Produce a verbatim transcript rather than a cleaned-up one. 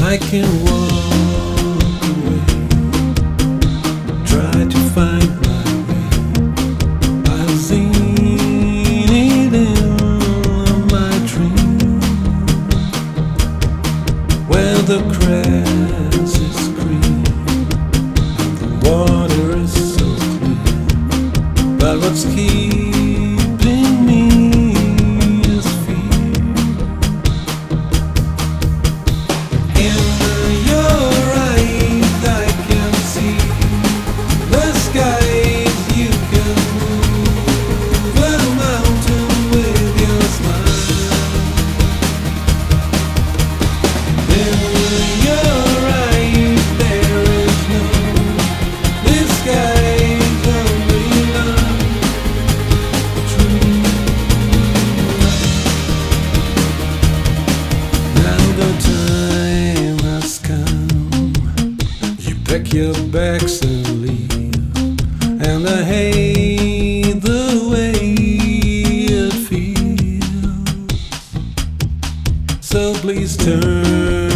I can walk away, try to find my way. I've seen it in my dream, where the grass is green and the water is so clear. But what's keeping me is fear. In your eyes I can see the skies. You can move a mountain with your smile. In your eyes there is no disguise, only love, true love. Now the time has come, you pack your bags and leave, and I hate the way it feels. So please turn